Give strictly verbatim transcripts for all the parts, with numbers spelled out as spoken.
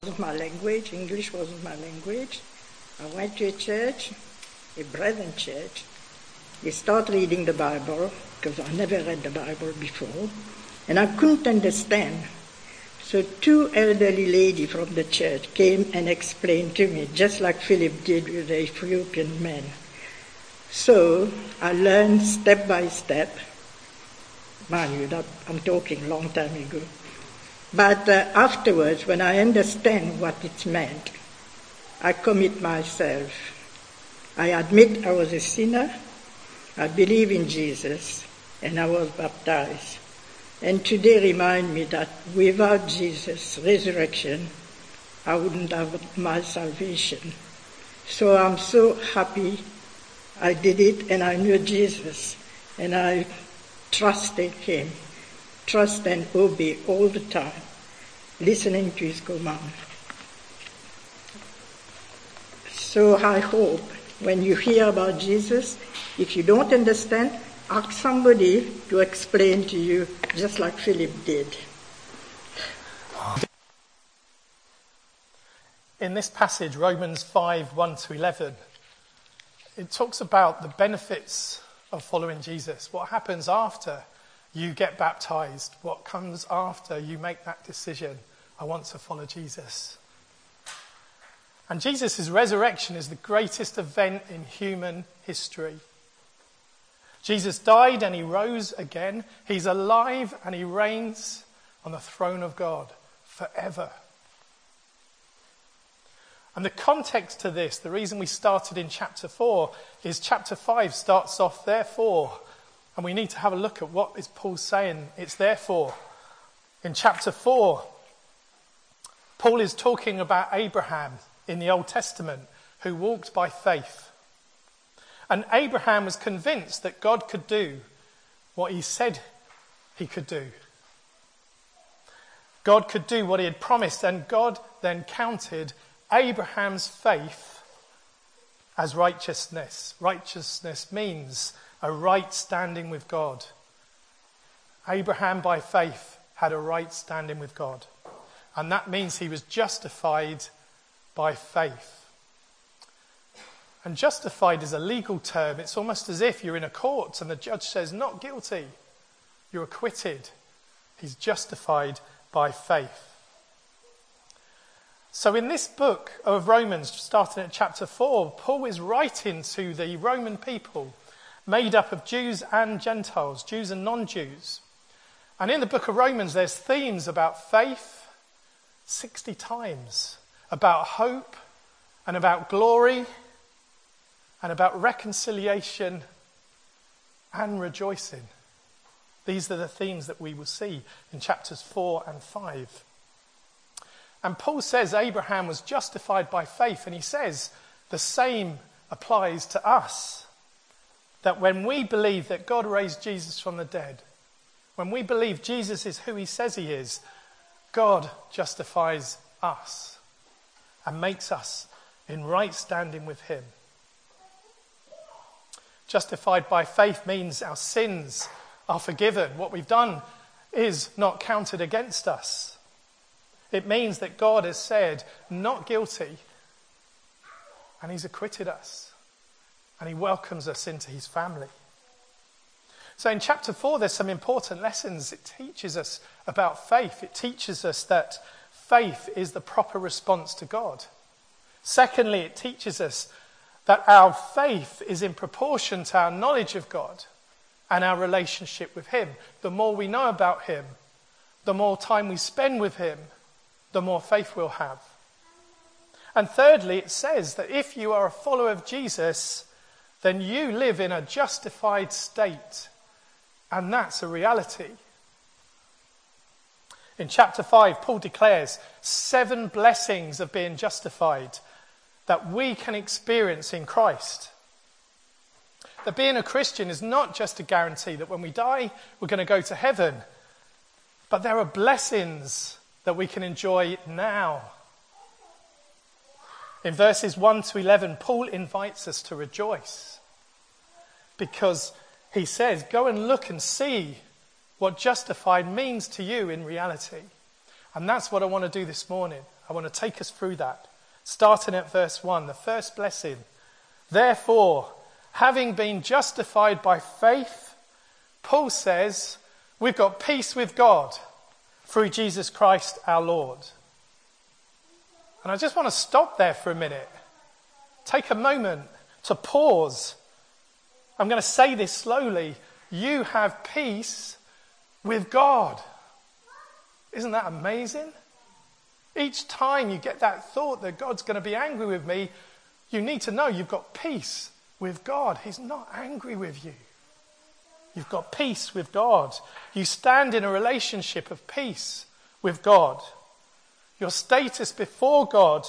wasn't my language. English wasn't my language. I went to a church, a brethren church. They start reading the Bible, because I never read the Bible before, and I couldn't understand. So two elderly ladies from the church came and explained to me, just like Philip did with the Ethiopian man. So I learned step by step. Mind you, that I'm talking a long time ago. But uh, afterwards, when I understand what it meant, I commit myself. I admit I was a sinner, I believe in Jesus, and I was baptized. And today remind me that without Jesus' resurrection, I wouldn't have my salvation. So I'm so happy I did it, and I knew Jesus, and I trusted him. Trust and obey all the time, listening to his command. So I hope when you hear about Jesus, if you don't understand, ask somebody to explain to you, just like Philip did. In this passage, Romans five, one to eleven, it talks about the benefits of following Jesus. What happens after you get baptized? What comes after you make that decision? I want to follow Jesus. And Jesus' resurrection is the greatest event in human history. Jesus died and he rose again. He's alive and he reigns on the throne of God forever. And the context to this, the reason we started in chapter four, is chapter five starts off therefore. And we need to have a look at what is Paul saying it's therefore. In chapter four, Paul is talking about Abraham in the Old Testament who walked by faith. And Abraham was convinced that God could do what he said he could do. God could do what he had promised, and God then counted Abraham's faith as righteousness. Righteousness means a right standing with God. Abraham, by faith, had a right standing with God. And that means he was justified by faith. And justified is a legal term. It's almost as if you're in a court and the judge says, not guilty. You're acquitted. He's justified by faith. So in this book of Romans, starting at chapter four, Paul is writing to the Roman people, made up of Jews and Gentiles, Jews and non-Jews. And in the book of Romans, there's themes about faith, sixty times, about hope, and about glory, and about reconciliation and rejoicing. These are the themes that we will see in chapters four and five. And Paul says Abraham was justified by faith, and he says the same applies to us. That when we believe that God raised Jesus from the dead, when we believe Jesus is who he says he is, God justifies us and makes us in right standing with him. Justified by faith means our sins are forgiven. What we've done is not counted against us. It means that God has said, not guilty, and he's acquitted us. And he welcomes us into his family. So in chapter four, there's some important lessons. It teaches us about faith. It teaches us that faith is the proper response to God. Secondly, it teaches us that our faith is in proportion to our knowledge of God and our relationship with him. The more we know about him, the more time we spend with him, the more faith we'll have. And thirdly, it says that if you are a follower of Jesus, then you live in a justified state. And that's a reality. In chapter five, Paul declares seven blessings of being justified that we can experience in Christ. That being a Christian is not just a guarantee that when we die, we're going to go to heaven. But there are blessings that we can enjoy now. In verses one to eleven, Paul invites us to rejoice. Because he says, go and look and see what justified means to you in reality. And that's what I want to do this morning. I I want to take us through that. Starting at verse one, the first blessing. Therefore, having been justified by faith, Paul says, we've got peace with God through Jesus Christ our Lord. And I just want to stop there for a minute. Take a moment to pause. I'm going to say this slowly. You have peace with God. Isn't that amazing? Each time you get that thought that God's going to be angry with me, you need to know you've got peace with God. He's not angry with you. You've got peace with God. You stand in a relationship of peace with God. Your status before God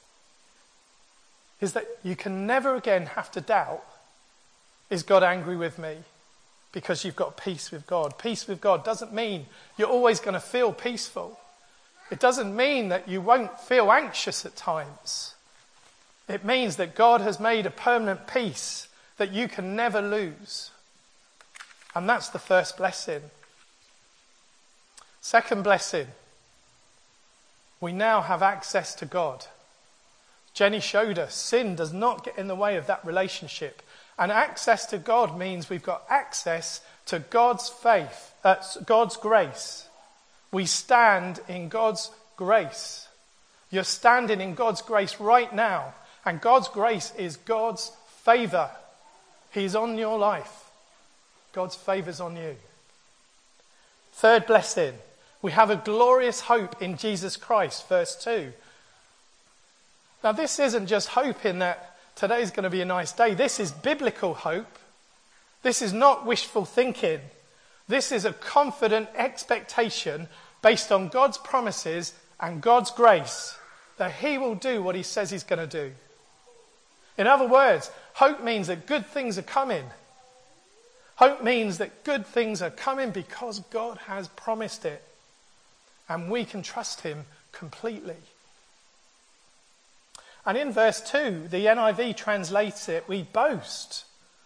is that you can never again have to doubt, is God angry with me? Because you've got peace with God. Peace with God doesn't mean you're always going to feel peaceful. It doesn't mean that you won't feel anxious at times. It means that God has made a permanent peace that you can never lose. And that's the first blessing. Second blessing. We now have access to God. Jenny showed us sin does not get in the way of that relationship. And access to God means we've got access to God's faith, uh, God's grace. We stand in God's grace. You're standing in God's grace right now. And God's grace is God's favour. He's on your life. God's favour's on you. Third blessing. We have a glorious hope in Jesus Christ, verse two. Now this isn't just hope in that today's going to be a nice day. This is biblical hope. This is not wishful thinking. This is a confident expectation based on God's promises and God's grace that he will do what he says he's going to do. In other words, hope means that good things are coming. Hope means that good things are coming because God has promised it. And we can trust him completely. And in verse two, the N I V translates it, we boast.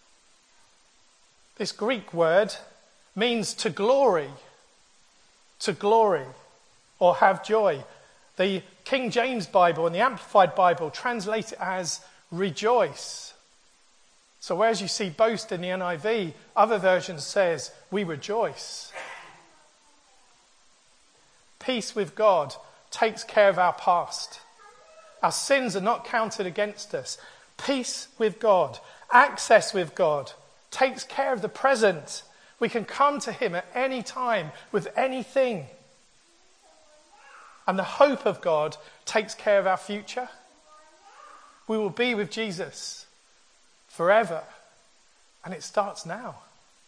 This Greek word means to glory, to glory, or have joy. The King James Bible and the Amplified Bible translate it as rejoice. So whereas you see boast in the N I V, other versions says we rejoice. Peace with God takes care of our past. Our sins are not counted against us. Peace with God, access with God, takes care of the present. We can come to him at any time with anything. And the hope of God takes care of our future. We will be with Jesus forever. And it starts now.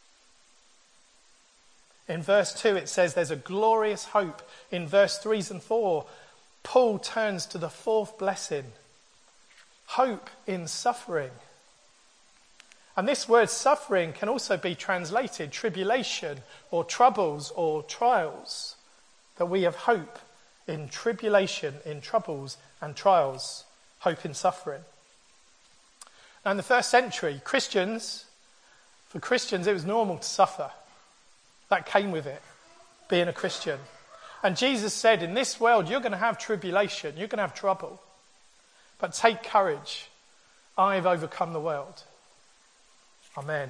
In verse two it says there's a glorious hope. In verse three and four, Paul turns to the fourth blessing. Hope in suffering. And this word suffering can also be translated tribulation or troubles or trials. That we have hope in tribulation, in troubles and trials. Hope in suffering. Now in the first century, Christians, for Christians it was normal to suffer. That came with it, being a Christian. And Jesus said, in this world you're going to have tribulation, you're going to have trouble. But take courage. I've overcome the world. Amen.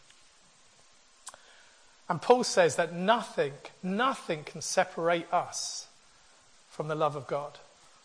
And Paul says that nothing, nothing can separate us from the love of God.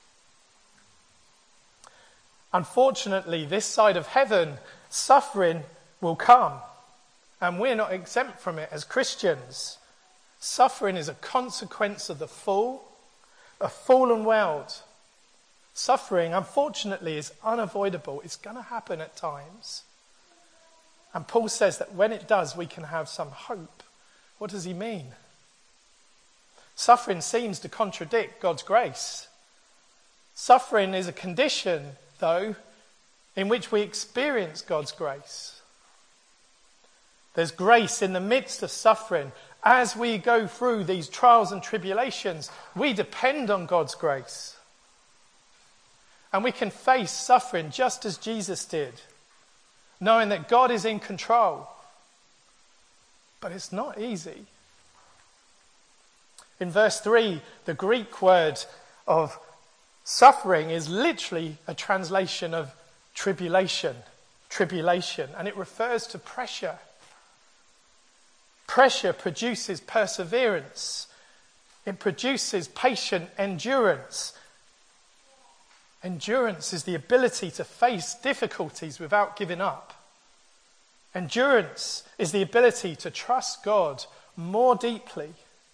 Unfortunately, this side of heaven, suffering will come. And we're not exempt from it as Christians. Suffering is a consequence of the fall, a fallen world. Suffering, unfortunately, is unavoidable. It's going to happen at times. And Paul says that when it does, we can have some hope. What does he mean? Suffering seems to contradict God's grace. Suffering is a condition, though, in which we experience God's grace. There's grace in the midst of suffering. As we go through these trials and tribulations, we depend on God's grace. And we can face suffering just as Jesus did, knowing that God is in control. But it's not easy. In verse three, the Greek word of Suffering is literally a translation of tribulation, tribulation, and it refers to pressure. Pressure produces perseverance. It produces patient endurance. Endurance is the ability to face difficulties without giving up. Endurance is the ability to trust God more deeply.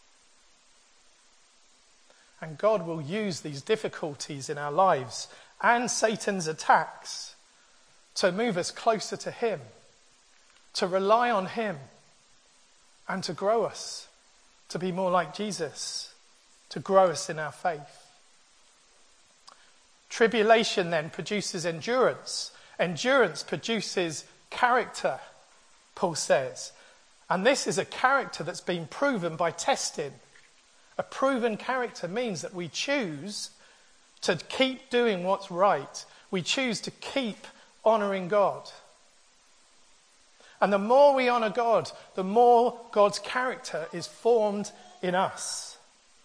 And God will use these difficulties in our lives and Satan's attacks to move us closer to him, to rely on him, and to grow us, to be more like Jesus, to grow us in our faith. Tribulation then produces endurance. Endurance produces character, Paul says. And this is a character that's been proven by testing. A proven character means that we choose to keep doing what's right. We choose to keep honouring God. And the more we honour God, the more God's character is formed in us.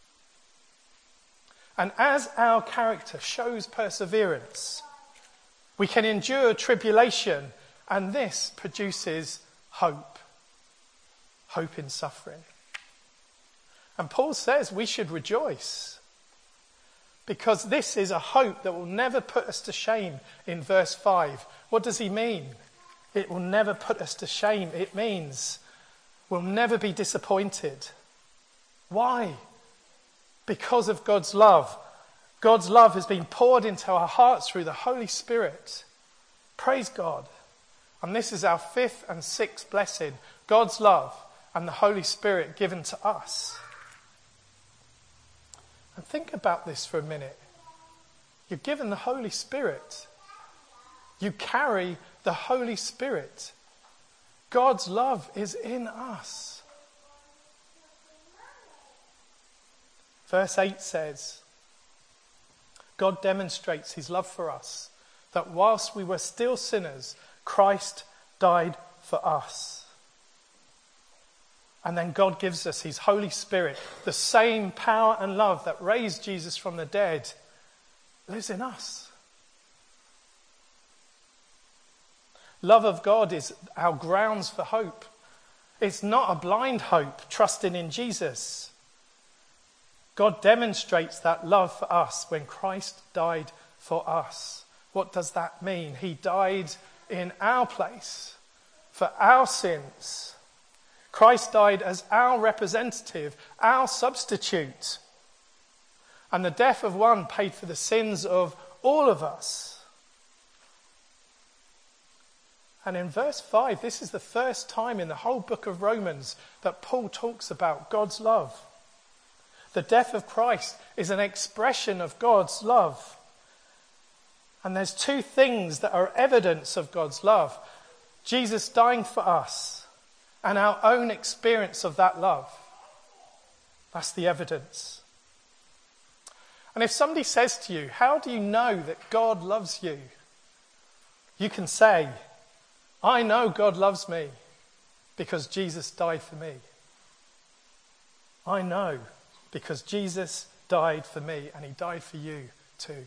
And as our character shows perseverance, we can endure tribulation, and this produces hope. Hope in suffering. And Paul says we should rejoice, because this is a hope that will never put us to shame in verse five. What does he mean? It will never put us to shame. It means we'll never be disappointed. Why? Because of God's love. God's love has been poured into our hearts through the Holy Spirit. Praise God. And this is our fifth and sixth blessing. God's love and the Holy Spirit given to us. And think about this for a minute. You're given the Holy Spirit. You carry the Holy Spirit. God's love is in us. Verse eight says, God demonstrates his love for us, that whilst we were still sinners, Christ died for us. And then God gives us his Holy Spirit. The same power and love that raised Jesus from the dead lives in us. Love of God is our grounds for hope. It's not a blind hope, trusting in Jesus. God demonstrates that love for us when Christ died for us. What does that mean? He died in our place for our sins. Christ died as our representative, our substitute. And the death of one paid for the sins of all of us. And in verse five, this is the first time in the whole book of Romans that Paul talks about God's love. The death of Christ is an expression of God's love. And there's two things that are evidence of God's love. Jesus dying for us and our own experience of that love. That's the evidence. And if somebody says to you, how do you know that God loves you? You can say, I know God loves me because Jesus died for me. I know because Jesus died for me and he died for you too.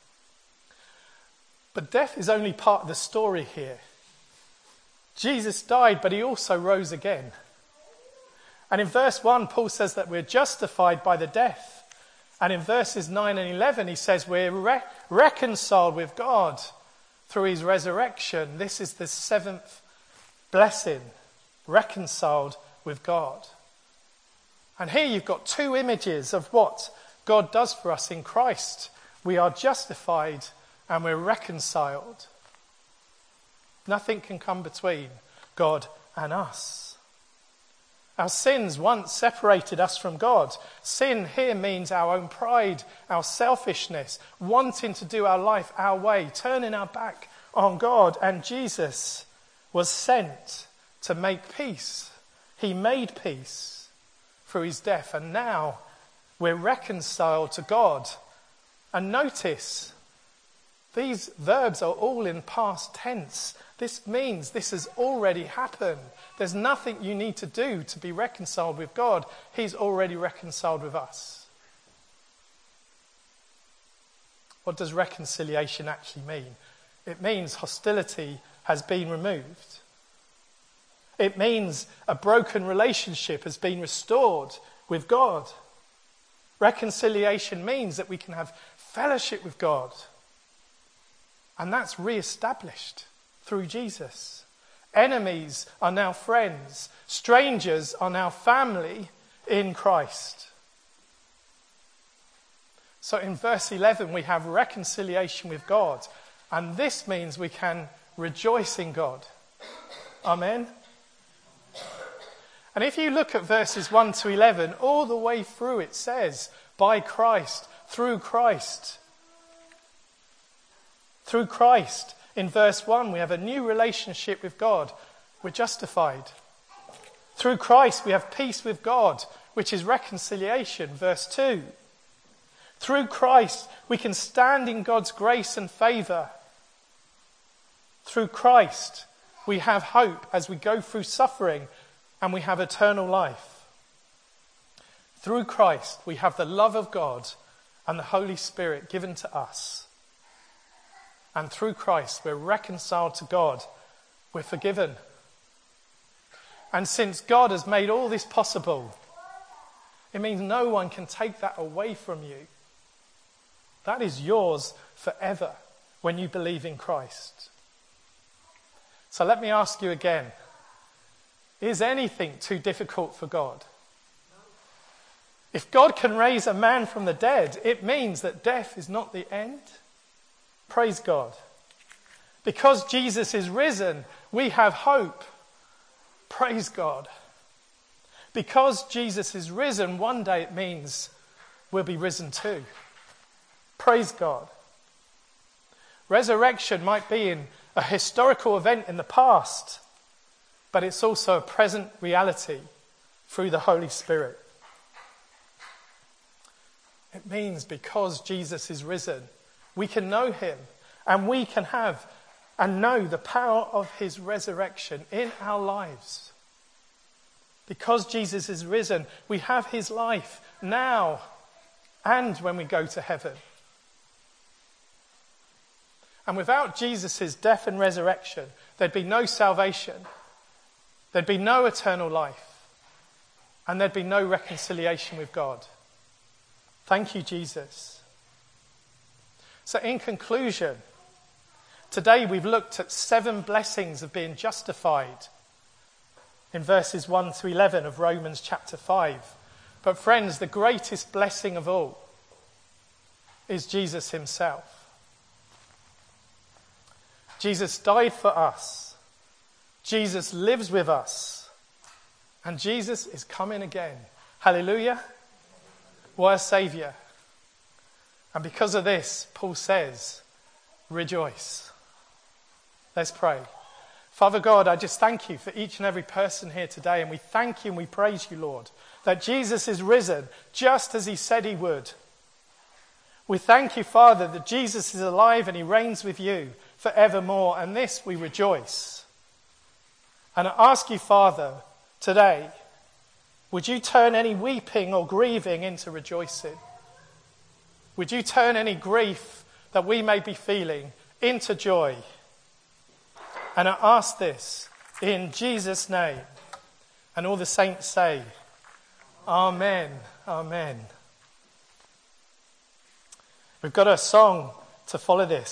But death is only part of the story here. Jesus died, but he also rose again. And in verse one, Paul says that we're justified by the death. And in verses nine and eleven, he says we're re- reconciled with God through his resurrection. This is the seventh blessing, reconciled with God. And here you've got two images of what God does for us in Christ. We are justified and we're reconciled. Nothing can come between God and us. Our sins once separated us from God. Sin here means our own pride, our selfishness, wanting to do our life our way, turning our back on God. And Jesus was sent to make peace. He made peace through his death. And now we're reconciled to God. And notice, these verbs are all in past tense. This means this has already happened. There's nothing you need to do to be reconciled with God. He's already reconciled with us. what does reconciliation actually mean? It means hostility has been removed. It means a broken relationship has been restored with God. Reconciliation means that we can have fellowship with God. And that's re-established through Jesus. Enemies are now friends. Strangers are now family in Christ. So in verse eleven we have reconciliation with God. And this means we can rejoice in God. Amen. And if you look at verses one to eleven, all the way through it says, by Christ, through Christ. Through Christ. In verse one, we have a new relationship with God. We're justified. Through Christ, we have peace with God, which is reconciliation. Verse two. Through Christ, we can stand in God's grace and favour. Through Christ, we have hope as we go through suffering, and we have eternal life. Through Christ, we have the love of God and the Holy Spirit given to us. And through Christ, we're reconciled to God. We're forgiven. And since God has made all this possible, it means no one can take that away from you. That is yours forever when you believe in Christ. So let me ask you again. Is anything too difficult for God? If God can raise a man from the dead, it means that death is not the end. Praise God. Because Jesus is risen, we have hope. Praise God. Because Jesus is risen, one day it means we'll be risen too. Praise God. Resurrection might be in a historical event in the past, but it's also a present reality through the Holy Spirit. It means because Jesus is risen, we can know him and we can have and know the power of his resurrection in our lives. Because Jesus is risen, we have his life now and when we go to heaven. And without Jesus' death and resurrection, there'd be no salvation. There'd be no eternal life. And there'd be no reconciliation with God. Thank you, Jesus. So in conclusion, today we've looked at seven blessings of being justified in verses one to eleven of Romans chapter five. But friends, the greatest blessing of all is Jesus himself. Jesus died for us. Jesus lives with us. And Jesus is coming again. Hallelujah. What a saviour. And because of this, Paul says, rejoice. Let's pray. Father God, I just thank you for each and every person here today. And we thank you and we praise you, Lord, that Jesus is risen just as he said he would. We thank you, Father, that Jesus is alive and he reigns with you forevermore. And this we rejoice. And I ask you, Father, today, would you turn any weeping or grieving into rejoicing? Would you turn any grief that we may be feeling into joy? And I ask this in Jesus' name. And all the saints say, Amen, Amen. We've got a song to follow this.